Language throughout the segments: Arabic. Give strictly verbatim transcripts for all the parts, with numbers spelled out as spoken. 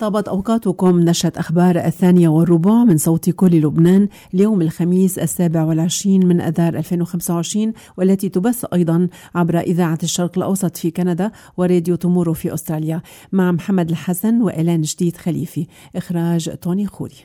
طابت أوقاتكم. نشرة أخبار الثانية والربع من صوت كل لبنان اليوم الخميس السابع والعشرين من أذار ألفين وخمسة وعشرين، والتي تبث أيضا عبر إذاعة الشرق الأوسط في كندا وراديو تومورو في أستراليا، مع محمد الحسن وإيلان جديد خليفي. إخراج توني خوري.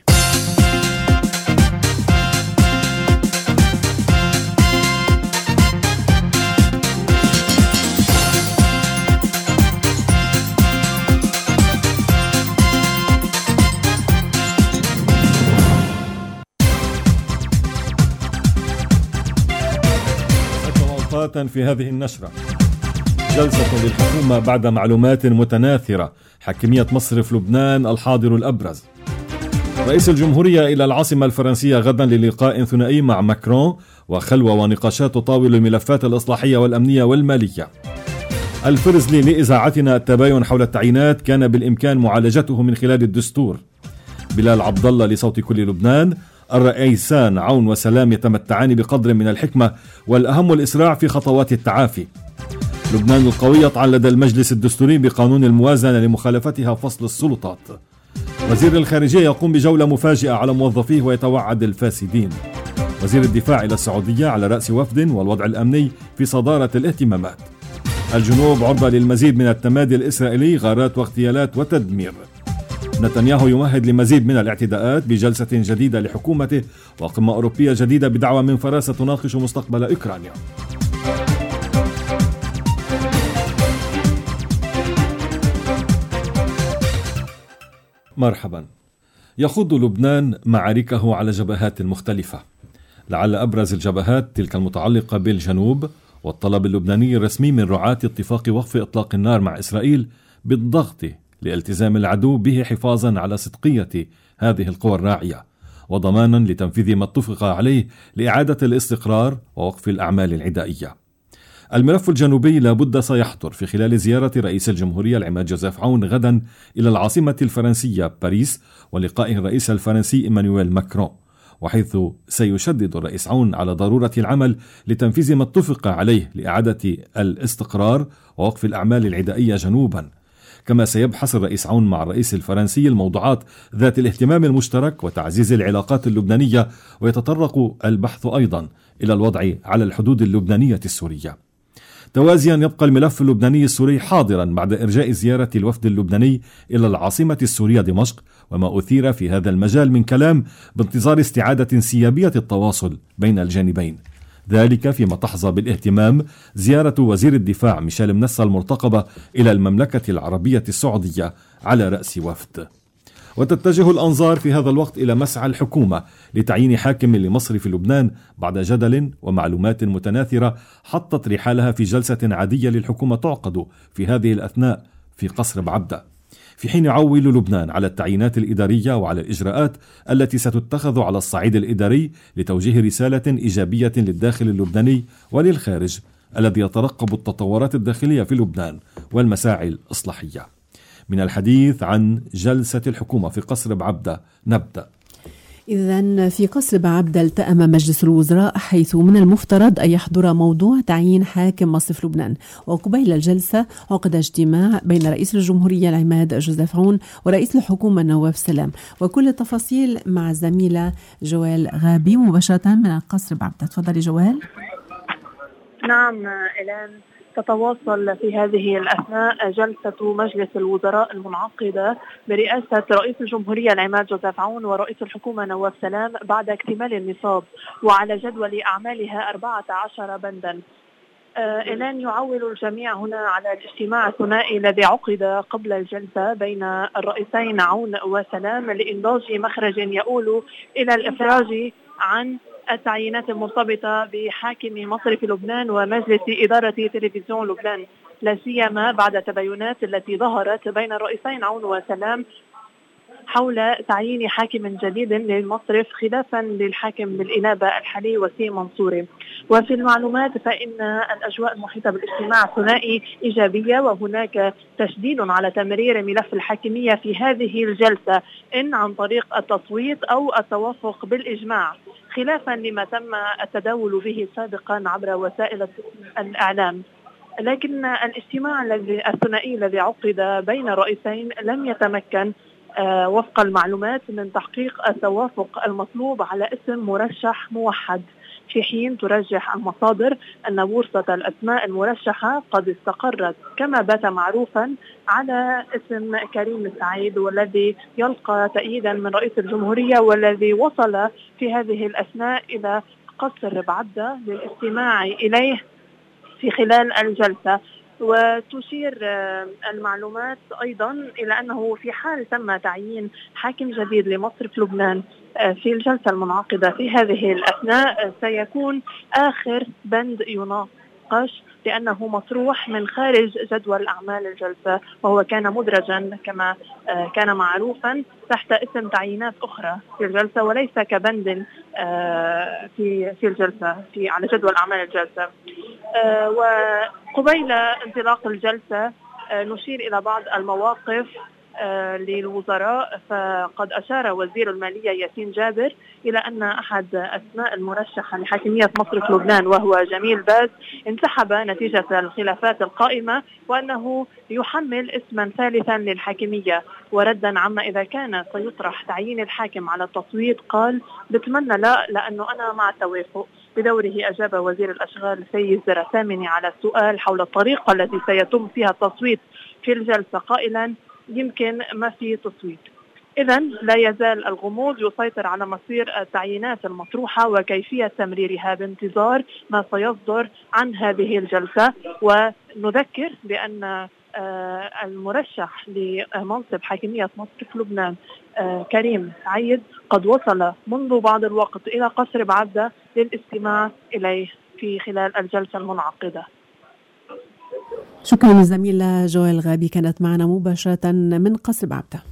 في هذه النشرة: جلسة للحكومة بعد معلومات متناثرة، حاكمية مصرف لبنان الحاضر الأبرز. رئيس الجمهورية إلى العاصمة الفرنسية غدا للقاء ثنائي مع ماكرون وخلوة ونقاشات تطاول الملفات الإصلاحية والأمنية والمالية. الفرزلي لإذاعتنا: التباين حول التعيينات كان بالإمكان معالجته من خلال الدستور. بلال عبد الله لصوت كل لبنان: الرئيسان عون وسلام يتمتعان بقدر من الحكمة، والأهم الإسراع في خطوات التعافي. لبنان القوي يطعن لدى المجلس الدستوري بقانون الموازنة لمخالفتها فصل السلطات. وزير الخارجية يقوم بجولة مفاجئة على موظفيه ويتوعد الفاسدين. وزير الدفاع إلى السعودية على رأس وفد، والوضع الأمني في صدارة الاهتمامات. الجنوب عرضة للمزيد من التمادي الإسرائيلي، غارات واغتيالات وتدمير. نتنياهو يمهد لمزيد من الاعتداءات بجلسة جديدة لحكومته، وقمة أوروبية جديدة بدعوى من فرنسا تناقش مستقبل أوكرانيا. مرحبا. يخوض لبنان معاركه على جبهات مختلفة، لعل أبرز الجبهات تلك المتعلقة بالجنوب والطلب اللبناني الرسمي من رعاة اتفاق وقف إطلاق النار مع إسرائيل بالضغط لالتزام العدو به حفاظا على صدقية هذه القوى الراعية، وضمانا لتنفيذ ما اتفق عليه لإعادة الاستقرار ووقف الأعمال العدائية. الملف الجنوبي لابد سيحضر في خلال زيارة رئيس الجمهورية العماد جوزيف عون غدا إلى العاصمة الفرنسية باريس ولقائه الرئيس الفرنسي إيمانويل ماكرون، وحيث سيشدد الرئيس عون على ضرورة العمل لتنفيذ ما اتفق عليه لإعادة الاستقرار ووقف الأعمال العدائية جنوبا. كما سيبحث الرئيس عون مع الرئيس الفرنسي الموضوعات ذات الاهتمام المشترك وتعزيز العلاقات اللبنانية، ويتطرق البحث أيضا إلى الوضع على الحدود اللبنانية السورية. توازيا يبقى الملف اللبناني السوري حاضرا بعد إرجاء زيارة الوفد اللبناني إلى العاصمة السورية دمشق، وما أثير في هذا المجال من كلام بانتظار استعادة سيابية التواصل بين الجانبين، ذلك فيما تحظى بالاهتمام زيارة وزير الدفاع ميشيل منسى المرتقبة إلى المملكة العربية السعودية على رأس وفد. وتتجه الأنظار في هذا الوقت إلى مسعى الحكومة لتعيين حاكم لمصرف لبنان بعد جدل ومعلومات متناثرة حطت رحالها في جلسة عادية للحكومة تعقد في هذه الأثناء في قصر بعبدة، في حين يعول لبنان على التعيينات الإدارية وعلى الإجراءات التي ستتخذ على الصعيد الإداري لتوجيه رسالة إيجابية للداخل اللبناني وللخارج الذي يترقب التطورات الداخلية في لبنان والمساعي الإصلاحية. من الحديث عن جلسة الحكومة في قصر بعبدة نبدأ. إذن في قصر بعبدة التأم مجلس الوزراء، حيث من المفترض أن يحضر موضوع تعيين حاكم مصرف لبنان. وقبيل الجلسة عقد اجتماع بين رئيس الجمهورية العماد جوزيف عون ورئيس الحكومة نواف سلام، وكل التفاصيل مع الزميلة جوال غابي مباشرة من القصر بعبدة. تفضلي جوال. نعم إلان، تتواصل في هذه الأثناء جلسة مجلس الوزراء المنعقدة برئاسة رئيس الجمهورية العماد جوزيف عون ورئيس الحكومة نواف سلام بعد اكتمال النصاب، وعلى جدول أعمالها أربعة عشر بندا. الآن يعول الجميع هنا على الاجتماع الثنائي الذي عقد قبل الجلسة بين الرئيسين عون وسلام لإنضاج مخرج يؤول إلى الإفراج عن التعيينات المرتبطة بحاكم مصرف لبنان ومجلس إدارة تلفزيون لبنان، لا سيما بعد التباينات التي ظهرت بين الرئيسين عون وسلام حول تعيين حاكم جديد للمصرف خلافا للحاكم بالإنابة الحالي وسيم منصوري. وفي المعلومات فإن الأجواء المحيطة بالاجتماع الثنائي إيجابية، وهناك تشديد على تمرير ملف الحاكمية في هذه الجلسة إن عن طريق التصويت أو التوافق بالإجماع، خلافا لما تم التداول به سابقا عبر وسائل الإعلام. لكن الاجتماع الثنائي الذي عقد بين الرئيسين لم يتمكن وفق المعلومات من تحقيق التوافق المطلوب على اسم مرشح موحد، في حين ترجح المصادر أن بورصة الأسماء المرشحة قد استقرت كما بات معروفا على اسم كريم السعيد، والذي يلقى تأييدا من رئيس الجمهورية، والذي وصل في هذه الأثناء إلى قصر بعدة للاستماع إليه في خلال الجلسة. وتشير المعلومات أيضا إلى أنه في حال تم تعيين حاكم جديد لمصرف لبنان في الجلسة المنعقدة في هذه الأثناء سيكون آخر بند يناقش، لأنه مطروح من خارج جدول أعمال الجلسة، وهو كان مدرجا كما كان معروفا تحت اسم تعيينات أخرى في الجلسة، وليس كبند في في الجلسة في على جدول أعمال الجلسة. وقبيل انطلاق الجلسة نشير إلى بعض المواقف للوزراء، فقد أشار وزير المالية ياسين جابر إلى أن أحد أسماء المرشحة لحاكمية مصرف لبنان وهو جميل باز انسحب نتيجة الخلافات القائمة، وأنه يحمل اسما ثالثا للحاكمية. وردا عما إذا كان سيطرح تعيين الحاكم على التصويت قال بتمنى لا، لأنه أنا مع التوافق. بدوره أجاب وزير الأشغال سيد زرثامني على السؤال حول الطريقة التي سيتم فيها التصويت في الجلسة قائلا يمكن ما في تصويت. إذن لا يزال الغموض يسيطر على مصير التعيينات المطروحة وكيفية تمريرها بانتظار ما سيصدر عن هذه الجلسة. ونذكر بأن المرشح لمنصب حاكمية مصرف لبنان كريم سعيد قد وصل منذ بعض الوقت إلى قصر بعدة للاستماع إليه في خلال الجلسة المنعقدة. شكرا للزميلة جويل غابي، كانت معنا مباشرة من قصر بعبدة.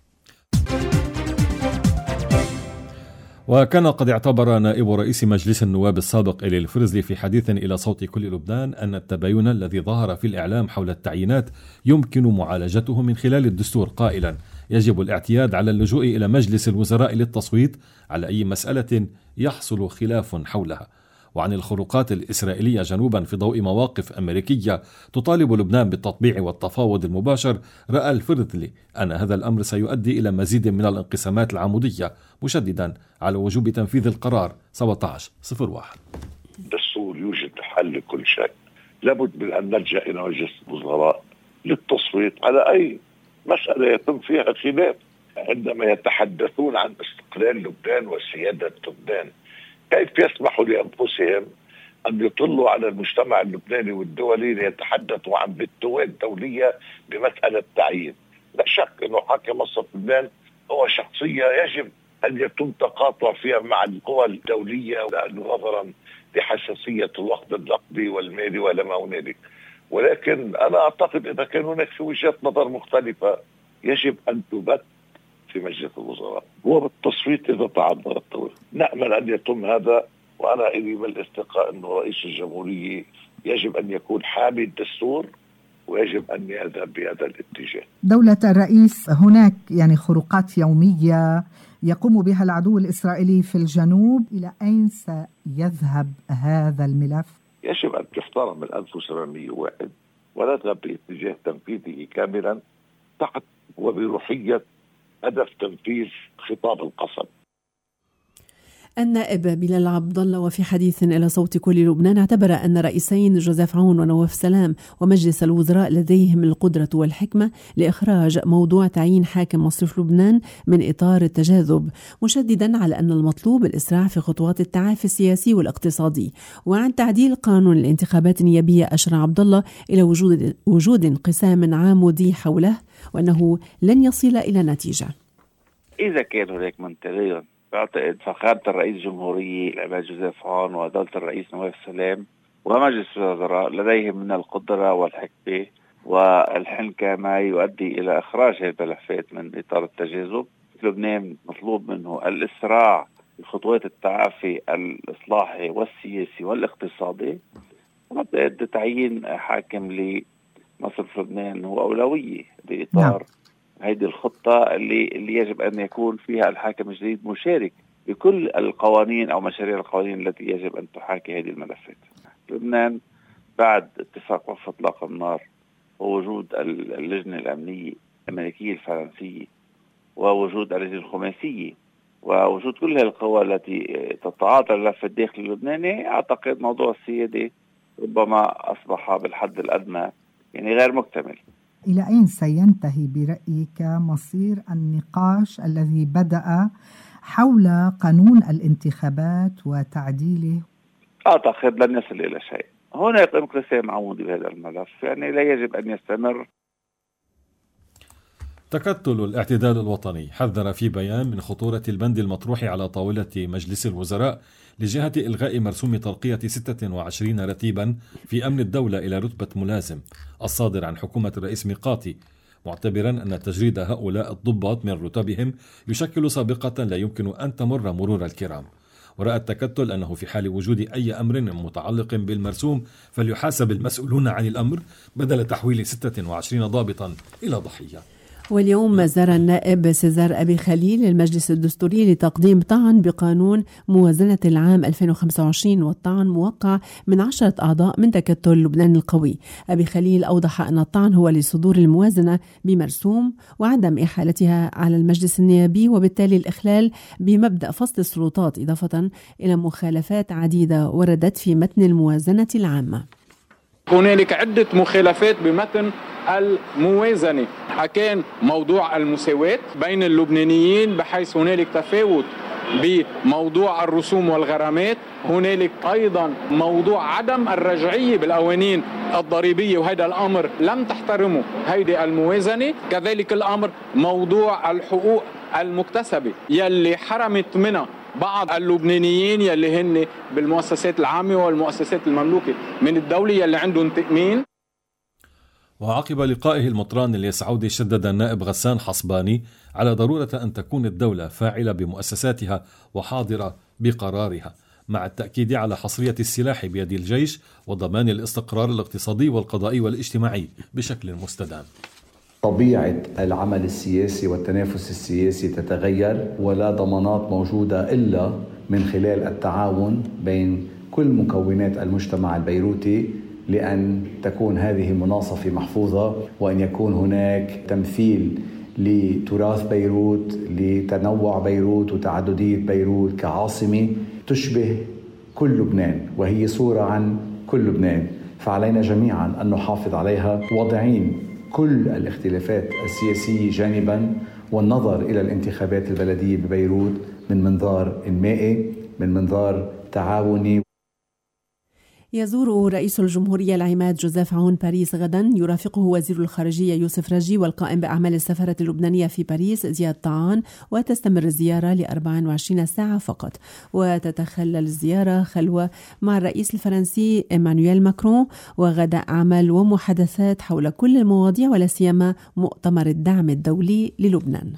وكان قد اعتبر نائب رئيس مجلس النواب السابق إلي الفرزلي في حديث إلى صوت كل لبنان أن التباين الذي ظهر في الإعلام حول التعيينات يمكن معالجته من خلال الدستور، قائلا يجب الاعتياد على اللجوء إلى مجلس الوزراء للتصويت على أي مسألة يحصل خلاف حولها. وعن الخروقات الإسرائيلية جنوبا في ضوء مواقف أمريكية تطالب لبنان بالتطبيع والتفاوض المباشر، رأى الفرزلي أن هذا الأمر سيؤدي إلى مزيد من الانقسامات العمودية، مشددا على وجوب تنفيذ القرار سبعة عشر صفر واحد. الدستور يوجد حل لكل شيء، لابد من أن نلجأ إلى مجلس الوزراء للتصويت على أي مسألة يتم فيها خلاف. عندما يتحدثون عن استقلال لبنان وسيادة لبنان، كيف يسمحوا لأنفسهم أن يطلوا على المجتمع اللبناني والدولي ليتحدثوا عن بالتوات دولية بمسألة تعيين؟ لا شك أنه حاكم مصرف لبنان هو شخصية يجب أن يتم تقاطع فيها مع القوى الدولية نظرا لحساسية الوقت النقدي والمالي ولا هنالك. ولكن أنا أعتقد إذا كان هناك في وجهات نظر مختلفة يجب أن تبت في مجلس الوزراء وبالتصويت إذا تعذر التوافق. نأمل أن يتم هذا، وأنا إلي بالاستقاء أنه رئيس الجمهورية يجب أن يكون حامي الدستور ويجب أن يذهب بهذا الاتجاه. دولة الرئيس، هناك يعني خروقات يومية يقوم بها العدو الإسرائيلي في الجنوب، إلى أين سيذهب هذا الملف؟ يجب أن تحترم ال ألف وسبعمئة وواحد ونذهب باتجاه تنفيذه كاملا تحت وبروحية هدف تنفيذ خطاب القسم. النائب بلال عبد الله وفي حديث إلى صوت كل لبنان اعتبر أن رئيسين جوزيف عون ونواف سلام ومجلس الوزراء لديهم القدرة والحكمة لإخراج موضوع تعيين حاكم مصرف لبنان من إطار التجاذب، مشددا على أن المطلوب الإسراع في خطوات التعافي السياسي والاقتصادي. وعن تعديل قانون الانتخابات النيابية أشار عبد الله إلى وجود وجود انقسام عمودي حوله وأنه لن يصل إلى نتيجة. إذا كان هناك من تغير، بعتقد فخامة الرئيس الجمهورية العماد جوزيف عون ودولة الرئيس نواف سلام ومجلس الوزراء لديهم من القدرة والحكمة والحنكة ما يؤدي إلى إخراج هذه الملفات من إطار التجاذب. لبنان مطلوب منه الإسراع بخطوات التعافي الإصلاحي والسياسي والاقتصادي، وبعتقد تعيين حاكم لمصرف لبنان هو أولوية بإطار هذه الخطة اللي اللي يجب أن يكون فيها الحاكم الجديد مشارك بكل القوانين أو مشاريع القوانين التي يجب أن تحاكي هذه الملفات. لبنان بعد اتفاق وقف إطلاق النار ووجود اللجنة الأمنية الأمريكية الفرنسية ووجود الرجل الخماسية ووجود كل القوى التي تتعاطى الملف الداخلي اللبناني، أعتقد موضوع السيادة ربما أصبح بالحد الأدنى يعني غير مكتمل. إلى أين سينتهي برأيك مصير النقاش الذي بدأ حول قانون الانتخابات وتعديله؟ أعتقد لن يصل إلى شيء. هناك انقسام عمودي بهذا الملف، يعني لا يجب أن يستمر. تكتل الاعتدال الوطني حذر في بيان من خطورة البند المطروح على طاولة مجلس الوزراء لجهة إلغاء مرسوم ترقية ستة وعشرين رتيبا في أمن الدولة إلى رتبة ملازم الصادر عن حكومة الرئيس ميقاتي، معتبرا أن تجريد هؤلاء الضباط من رتبهم يشكل سابقة لا يمكن أن تمر مرور الكرام. ورأى التكتل أنه في حال وجود أي أمر متعلق بالمرسوم فليحاسب المسؤولون عن الأمر بدل تحويل ستة وعشرين ضابطا إلى ضحية. واليوم زار النائب سيزار أبي خليل المجلس الدستوري لتقديم طعن بقانون موازنة العام ألفين وخمسة وعشرين، والطعن موقع من عشرة أعضاء من تكتل لبنان القوي. أبي خليل أوضح أن الطعن هو لصدور الموازنة بمرسوم وعدم إحالتها على المجلس النيابي، وبالتالي الإخلال بمبدأ فصل السلطات، إضافة إلى مخالفات عديدة وردت في متن الموازنة العامة. هنالك عدة مخالفات بمتن الموازنة، كان موضوع المساواة بين اللبنانيين بحيث هنالك تفاوت بموضوع الرسوم والغرامات، هنالك أيضا موضوع عدم الرجعية بالقوانين الضريبية وهذا الأمر لم تحترمه هيدي الموازنة، كذلك الأمر موضوع الحقوق المكتسبة يلي حرمت منها بعض اللبنانيين يلي هن بالمؤسسات العامة والمؤسسات المملوكة من الدولة يلي عندهم تأمين. وعقب لقائه المطران اليسعودي شدد النائب غسان حصباني على ضرورة أن تكون الدولة فاعلة بمؤسساتها وحاضرة بقرارها، مع التأكيد على حصرية السلاح بيد الجيش وضمان الاستقرار الاقتصادي والقضائي والاجتماعي بشكل مستدام. طبيعة العمل السياسي والتنافس السياسي تتغير، ولا ضمانات موجودة إلا من خلال التعاون بين كل مكونات المجتمع البيروتي لأن تكون هذه المناصفة محفوظة، وأن يكون هناك تمثيل لتراث بيروت، لتنوع بيروت وتعددية بيروت كعاصمة تشبه كل لبنان وهي صورة عن كل لبنان، فعلينا جميعا أن نحافظ عليها واضعين كل الاختلافات السياسية جانبا، والنظر إلى الانتخابات البلدية ببيروت من منظار إنمائي، من منظار تعاوني. يزور رئيس الجمهورية العماد جوزيف عون باريس غدا، يرافقه وزير الخارجية يوسف راجي والقائم بأعمال السفارة اللبنانية في باريس زياد طعان، وتستمر الزيارة ل أربع وعشرين ساعة فقط. وتتخلل الزيارة خلوة مع الرئيس الفرنسي إيمانويل ماكرون، وغدا عمل ومحادثات حول كل المواضيع ولا سيما مؤتمر الدعم الدولي للبنان.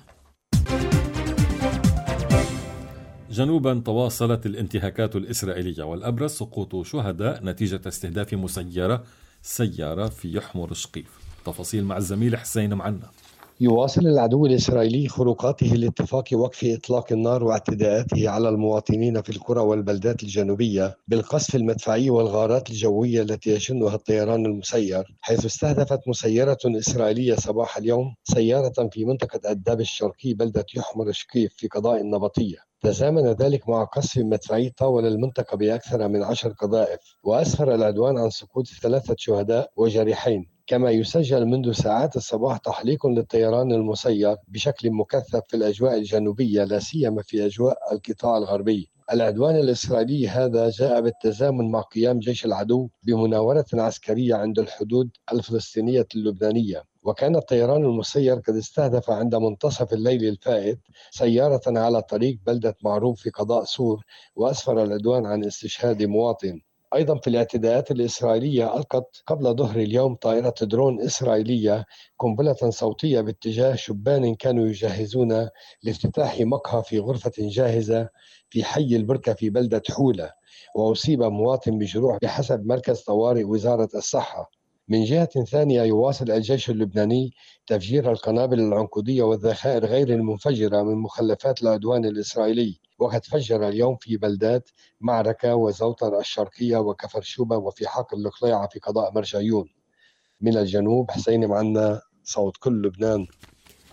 جنوبا تواصلت الانتهاكات الإسرائيلية، والأبرز سقوط شهداء نتيجة استهداف مسيرة سيارة في يحمر شقيف. تفاصيل مع الزميل حسين معنا. يواصل العدو الإسرائيلي خروقاته لاتفاق وقف إطلاق النار واعتداءاته على المواطنين في القرى والبلدات الجنوبية بالقصف المدفعي والغارات الجوية التي يشنها الطيران المسير، حيث استهدفت مسيرة إسرائيلية صباح اليوم سيارة في منطقة الداب الشرقي بلدة يحمر شقيف في قضاء النبطية. تزامن ذلك مع قصف مدفعي طاول المنطقة بأكثر من عشر قذائف، وأسفر العدوان عن سقوط ثلاثة شهداء وجريحين، كما يسجل منذ ساعات الصباح تحليق للطيران المسير بشكل مكثف في الأجواء الجنوبية لا سيما في أجواء القطاع الغربي. العدوان الإسرائيلي هذا جاء بالتزامن مع قيام جيش العدو بمناورة عسكرية عند الحدود الفلسطينية اللبنانية، وكان الطيران المسير قد استهدف عند منتصف الليل الفائت سيارة على طريق بلدة معروف في قضاء سور، وأسفر العدوان عن استشهاد مواطن. أيضا في الاعتداءات الإسرائيلية ألقت قبل ظهر اليوم طائرة درون إسرائيلية قنبلة صوتية باتجاه شبان كانوا يجهزون لافتتاح مقهى في غرفة جاهزة في حي البركة في بلدة حولة، وأصيب مواطن بجروح بحسب مركز طوارئ وزارة الصحة. من جهة ثانية يواصل الجيش اللبناني تفجير القنابل العنقودية والذخائر غير المنفجرة من مخلفات العدوان الإسرائيلي، وقد فجر اليوم في بلدات معركة وزوطر الشرقية وكفر شوبة وفي حقل القليعة في قضاء مرجعيون. من الجنوب حسين معنا، صوت كل لبنان.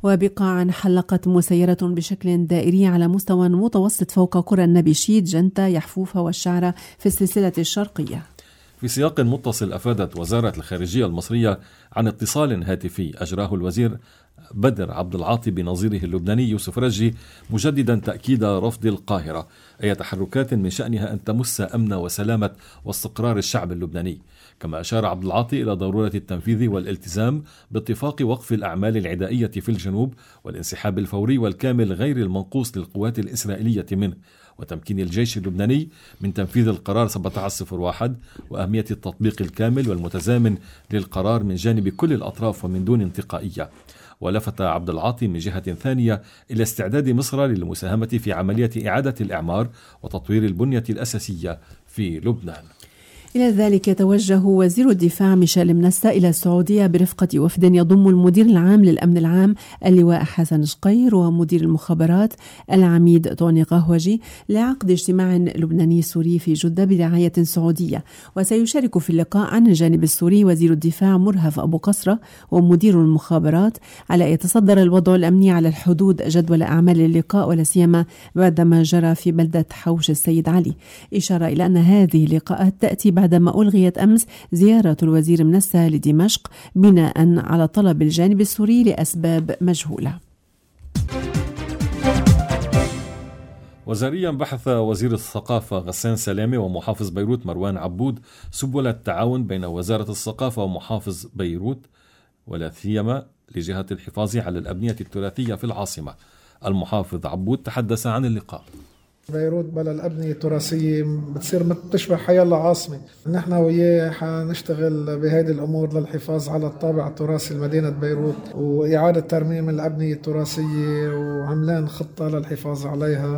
وبقاع حلقت مسيرة بشكل دائري على مستوى متوسط فوق قرى النبيشيت، جنتا، يحفوفة والشعرة في السلسلة الشرقية. في سياق متصل أفادت وزارة الخارجية المصرية عن اتصال هاتفي أجراه الوزير بدر عبد العاطي بنظيره اللبناني يوسف رجي، مجددا تأكيد رفض القاهرة أي تحركات من شأنها أن تمس أمن وسلامة واستقرار الشعب اللبناني. كما أشار عبد العاطي إلى ضرورة التنفيذ والالتزام باتفاق وقف الأعمال العدائية في الجنوب والانسحاب الفوري والكامل غير المنقوص للقوات الإسرائيلية منه، وتمكين الجيش اللبناني من تنفيذ القرار سبعة عشر صفر واحد، وأهمية التطبيق الكامل والمتزامن للقرار من جانب كل الأطراف ومن دون انتقائية. ولفت عبد العاطي من جهة ثانية إلى استعداد مصر للمساهمة في عملية إعادة الإعمار وتطوير البنية الأساسية في لبنان. إلى ذلك توجه وزير الدفاع ميشيل منسا إلى السعودية برفقة وفد يضم المدير العام للأمن العام اللواء حسن شقير ومدير المخابرات العميد توني قهوجي لعقد اجتماع لبناني سوري في جدة برعاية سعودية. وسيشارك في اللقاء عن الجانب السوري وزير الدفاع مرهف أبو قصرة ومدير المخابرات على أن يتصدر الوضع الأمني على الحدود جدول أعمال اللقاء، ولا سيما بعدما جرى في بلدة حوش السيد علي، إشارة إلى أن هذه اللقاءات تأتي بعدما ألغيت أمس زيارة الوزير منسا لدمشق بناء على طلب الجانب السوري لأسباب مجهولة. وزاريا بحث وزير الثقافة غسان سلامة ومحافظ بيروت مروان عبود سبل التعاون بين وزارة الثقافة ومحافظ بيروت، ولا سيما لجهة الحفاظ على الأبنية التراثية في العاصمة. المحافظ عبود تحدث عن اللقاء. بيروت بلا الأبنية التراثية بتصير بتشبه حيالله عاصمة. نحن وياه حنشتغل بهذه الأمور للحفاظ على الطابع التراثي لمدينة بيروت وإعادة ترميم الأبنية التراثية وعملان خطة للحفاظ عليها.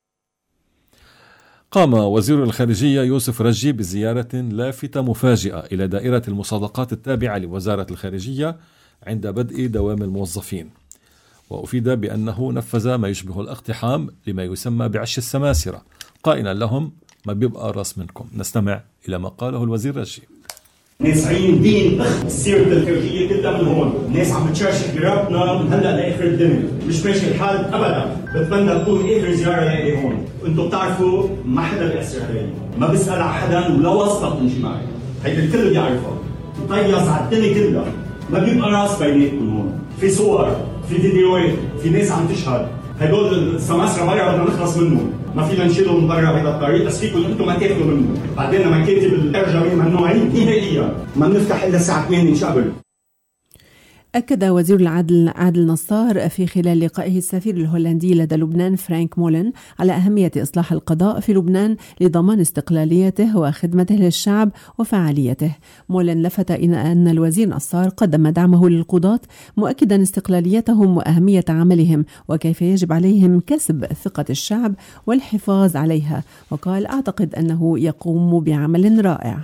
قام وزير الخارجية يوسف رجي بزيارة لافتة مفاجئة إلى دائرة المصادقات التابعة لوزارة الخارجية عند بدء دوام الموظفين، وأفيد بأنه نفذ ما يشبه الاقتحام لما يسمى بعش السماسرة، قائلا لهم ما بيبقى راس منكم. نستمع إلى ما قاله الوزير رجي. ناس عايمين سيرة الخارجية كلها من هون، ناس عم بتشرشح براتنا من هلا لاخر الدنيا، مش ماشي الحال ابدا. بتمنى تكون اخر زياره لي هون. انتم بتعرفوا ما حدا بيأثر علي، ما بسأل على حدا ولا واسطه بتمشي معي، هيدا الكل بيعرفها. مطيز على الدنيا كلها، ما بيبقى راس بيناتكم هون. في صور، في فيديوهات، في ناس عم تشهد. هدول السماسرة برا بدنا نخلص منهم، ما فينا نشيلهم من برا هذا الطريق، بس فيكم انتم ما تاكلوا منه. بعدين مكاتب الترجمة ممنوعين نهائيا، ما بنفتح الا الساعة ثمانية شقبل. أكد وزير العدل عادل نصار في خلال لقائه السفير الهولندي لدى لبنان فرانك مولن على أهمية إصلاح القضاء في لبنان لضمان استقلاليته وخدمته للشعب وفعاليته. مولن لفت إلى أن الوزير نصار قدم دعمه للقضاة، مؤكدا استقلاليتهم وأهمية عملهم وكيف يجب عليهم كسب ثقة الشعب والحفاظ عليها، وقال أعتقد أنه يقوم بعمل رائع.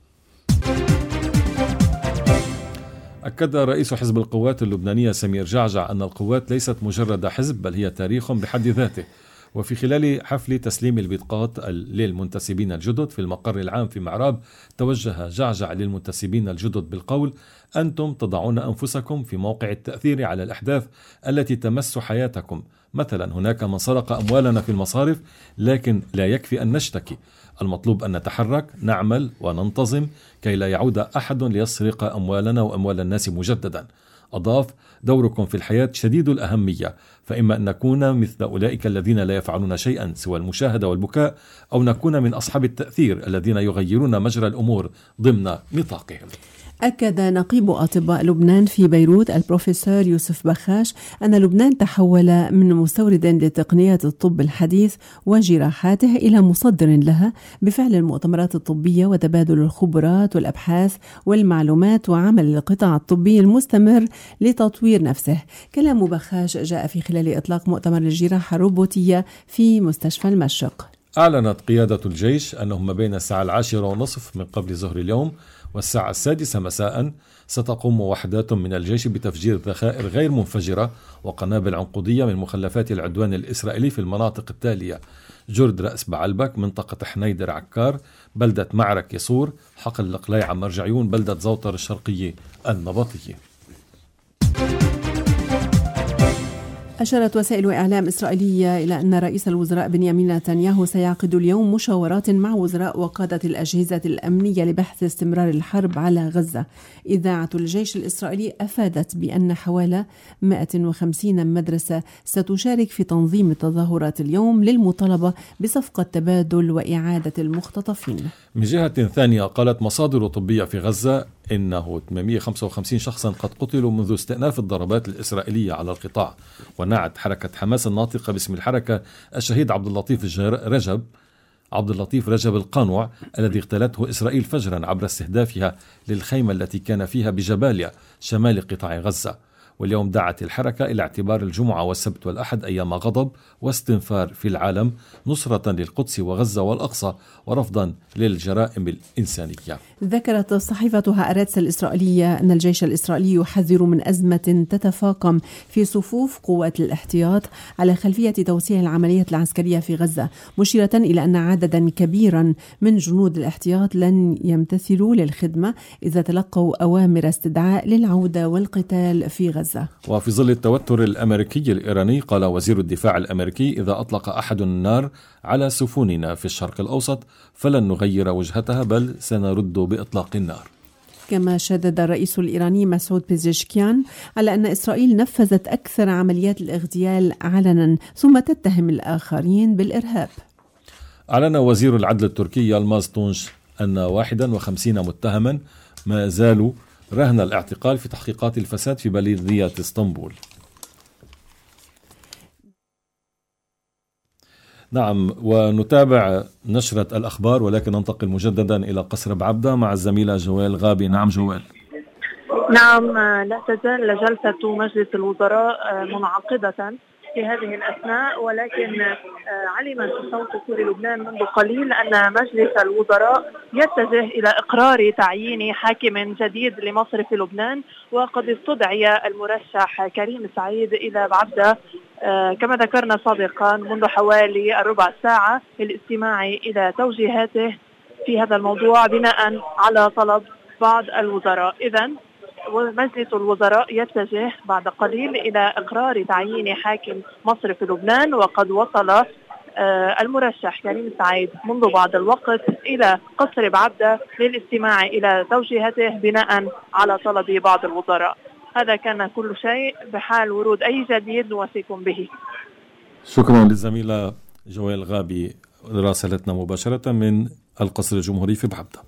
أكد رئيس حزب القوات اللبنانية سمير جعجع أن القوات ليست مجرد حزب بل هي تاريخ بحد ذاته. وفي خلال حفل تسليم البطاقات للمنتسبين الجدد في المقر العام في معراب، توجه جعجع للمنتسبين الجدد بالقول: أنتم تضعون أنفسكم في موقع التأثير على الأحداث التي تمس حياتكم. مثلا هناك من سرق أموالنا في المصارف، لكن لا يكفي أن نشتكي، المطلوب أن نتحرك، نعمل وننتظم كي لا يعود أحد ليسرق أموالنا وأموال الناس مجددا. أضاف: دوركم في الحياة شديد الأهمية، فإما أن نكون مثل أولئك الذين لا يفعلون شيئا سوى المشاهدة والبكاء، أو نكون من أصحاب التأثير الذين يغيرون مجرى الأمور ضمن نطاقهم. أكد نقيب أطباء لبنان في بيروت البروفيسور يوسف بخاش أن لبنان تحول من مستورد لتقنيات الطب الحديث وجراحاته إلى مصدر لها بفعل المؤتمرات الطبية وتبادل الخبرات والأبحاث والمعلومات وعمل القطاع الطبي المستمر لتطوير نفسه. كلام بخاش جاء في خلال إطلاق مؤتمر الجراحة الروبوتية في مستشفى المشرق. أعلنت قيادة الجيش أنه ما بين الساعة العاشرة ونصف من قبل ظهر اليوم والساعة السادسة مساء ستقوم وحدات من الجيش بتفجير ذخائر غير منفجرة وقنابل عنقودية من مخلفات العدوان الإسرائيلي في المناطق التالية: جرد رأس بعلبك، منطقة حنيدر عكار، بلدة معرك يسور، حقل القليعة مرجعيون، بلدة زوطر الشرقية النبطية. أشارت وسائل إعلام إسرائيلية إلى أن رئيس الوزراء بنيامين نتنياهو سيعقد اليوم مشاورات مع وزراء وقادة الأجهزة الأمنية لبحث استمرار الحرب على غزة. إذاعة الجيش الإسرائيلي أفادت بأن حوالي مئة وخمسين مدرسة ستشارك في تنظيم التظاهرات اليوم للمطالبة بصفقة تبادل وإعادة المختطفين. من جهة ثانية، قالت مصادر طبية في غزة إنه ثمانمئة وخمسة وخمسين شخصا قد قتلوا منذ استئناف الضربات الإسرائيلية على القطاع. ونعت حركة حماس الناطقة باسم الحركة الشهيد عبد اللطيف رجب عبد اللطيف رجب القانوع الذي اغتالته إسرائيل فجرا عبر استهدافها للخيمة التي كان فيها بجباليا شمال قطاع غزة. واليوم دعت الحركة إلى اعتبار الجمعة والسبت والأحد أيام غضب واستنفار في العالم، نصرة للقدس وغزة والأقصى ورفضا للجرائم الإنسانية. ذكرت صحيفة هآرتس الإسرائيلية أن الجيش الإسرائيلي يحذر من أزمة تتفاقم في صفوف قوات الاحتياط على خلفية توسيع العمليات العسكرية في غزة، مشيرة إلى أن عددا كبيرا من جنود الاحتياط لن يمتثلوا للخدمة إذا تلقوا أوامر استدعاء للعودة والقتال في غزة. وفي ظل التوتر الأمريكي الإيراني، قال وزير الدفاع الأمريكي: إذا أطلق أحد النار على سفننا في الشرق الأوسط فلن نغير وجهتها بل سنرد بإطلاق النار. كما شدد الرئيس الإيراني مسعود بيزشكيان على أن إسرائيل نفذت أكثر عمليات الاغتيال علنا ثم تتهم الآخرين بالإرهاب. أعلن وزير العدل التركي يلماز تونش أن واحدا وخمسين متهما ما زالوا رهن الاعتقال في تحقيقات الفساد في بلدية اسطنبول. نعم، ونتابع نشرة الأخبار ولكن ننتقل مجددا إلى قصر بعبدة مع الزميلة جوال غابي. نعم جوال. نعم، لا تزال جلسة مجلس الوزراء منعقدة في هذه الأثناء، ولكن علمت صوت كل لبنان منذ قليل أن مجلس الوزراء يتجه إلى إقرار تعيين حاكم جديد لمصرف لبنان، وقد استدعي المرشح كريم سعيد إلى بعبدة كما ذكرنا سابقا منذ حوالي ربع ساعة للاستماع إلى توجيهاته في هذا الموضوع بناء على طلب بعض الوزراء. إذن ومجلس الوزراء يتجه بعد قليل إلى إقرار تعيين حاكم مصرف لبنان، وقد وصل المرشح كريم سعيد منذ بعض الوقت إلى قصر بعبدة للاستماع إلى توجيهاته بناء على طلب بعض الوزراء. هذا كان كل شيء، بحال ورود أي جديد نوافيكم به. شكرا للزميلة جوال غابي، راسلتنا مباشرة من القصر الجمهوري في بعبدة.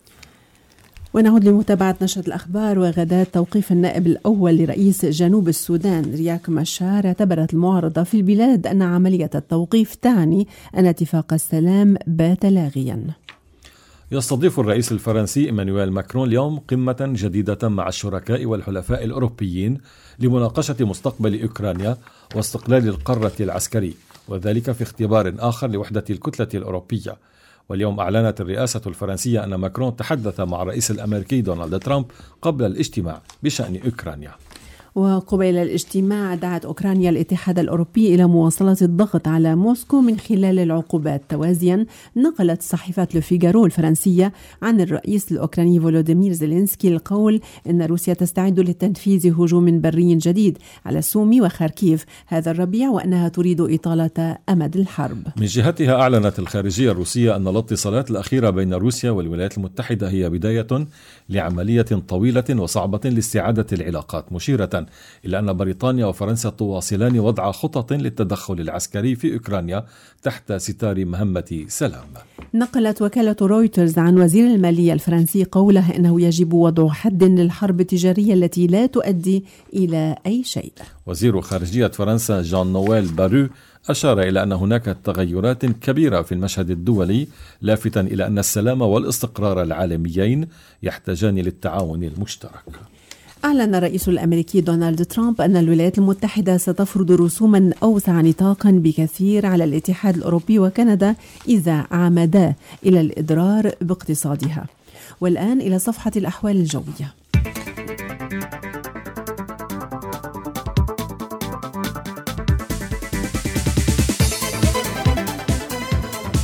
ونعود لمتابعة نشرة الأخبار. وغداة توقيف النائب الأول لرئيس جنوب السودان رياك مشار، اعتبرت المعارضة في البلاد أن عملية التوقيف تعني أن اتفاق السلام بات لاغيا. يستضيف الرئيس الفرنسي إيمانويل ماكرون اليوم قمة جديدة مع الشركاء والحلفاء الأوروبيين لمناقشة مستقبل أوكرانيا واستقلال القارة العسكري، وذلك في اختبار آخر لوحدة الكتلة الأوروبية. واليوم أعلنت الرئاسة الفرنسية أن ماكرون تحدث مع الرئيس الأمريكي دونالد ترامب قبل الاجتماع بشأن أوكرانيا. وقبيل الاجتماع دعت أوكرانيا الاتحاد الأوروبي إلى مواصلة الضغط على موسكو من خلال العقوبات. توازيا نقلت صحيفة لو فيغارو الفرنسية عن الرئيس الأوكراني فولوديمير زيلينسكي القول أن روسيا تستعد لتنفيذ هجوم بري جديد على سومي وخاركيف هذا الربيع، وأنها تريد إطالة أمد الحرب. من جهتها أعلنت الخارجية الروسية أن الاتصالات الأخيرة بين روسيا والولايات المتحدة هي بداية لعملية طويلة وصعبة لاستعادة العلاقات، مشيرة إلى أن بريطانيا وفرنسا تواصلان وضع خطط للتدخل العسكري في أوكرانيا تحت ستار مهمة سلام. نقلت وكالة رويترز عن وزير المالية الفرنسي قوله إنه يجب وضع حد للحرب التجارية التي لا تؤدي إلى أي شيء. وزير خارجية فرنسا جان نويل بارو أشار إلى أن هناك تغيرات كبيرة في المشهد الدولي، لافتا إلى أن السلام والاستقرار العالميين يحتاجان للتعاون المشترك. أعلن الرئيس الأمريكي دونالد ترامب أن الولايات المتحدة ستفرض رسوما أوسع نطاقا بكثير على الاتحاد الأوروبي وكندا إذا عمدا إلى الإضرار باقتصادها. والآن إلى صفحة الأحوال الجوية.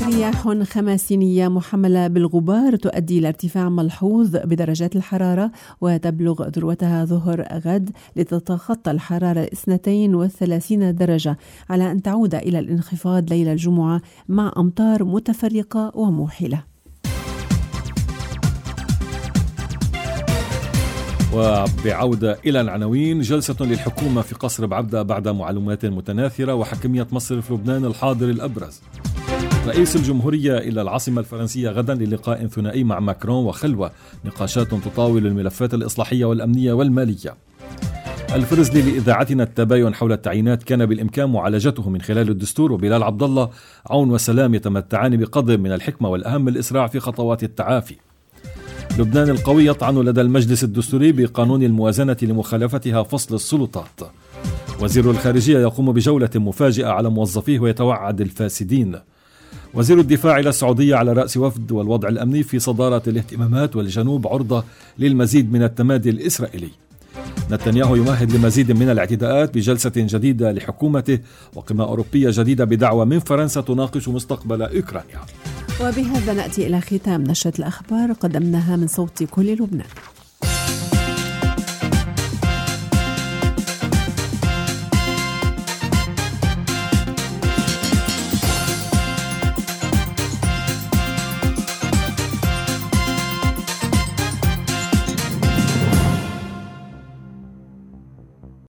رياح خماسينية محملة بالغبار تؤدي إلى ارتفاع ملحوظ بدرجات الحرارة وتبلغ ذروتها ظهر غد لتتخطى الحرارة اثنتين وثلاثين درجة على أن تعود إلى الانخفاض ليلة الجمعة مع أمطار متفرقة وموحلة. وبعودة إلى العناوين، جلسة للحكومة في قصر بعبدة بعد معلومات متناثرة وحكمية مصرف لبنان الحاضر الأبرز. رئيس الجمهورية إلى العاصمة الفرنسية غدا للقاء ثنائي مع ماكرون وخلوة، نقاشات تطاول الملفات الإصلاحية والأمنية والمالية. الفرزلي لإذاعتنا التباين حول التعيينات كان بالإمكان معالجته من خلال الدستور، وبلال عبد الله عون وسلام يتمتعان بقدر من الحكمة والأهم الإسراع في خطوات التعافي. لبنان القوي يطعن لدى المجلس الدستوري بقانون الموازنة لمخالفتها فصل السلطات. وزير الخارجية يقوم بجولة مفاجئة على موظفيه ويتوعد الفاسدين. وزير الدفاع إلى السعودية على رأس وفد، والوضع الأمني في صدارة الاهتمامات والجنوب عرضة للمزيد من التمادي الإسرائيلي. نتنياهو يمهد لمزيد من الاعتداءات بجلسة جديدة لحكومته، وقمة أوروبية جديدة بدعوة من فرنسا تناقش مستقبل أوكرانيا. وبهذا نأتي إلى ختام نشرة الأخبار قدمناها من صوت كل لبنان.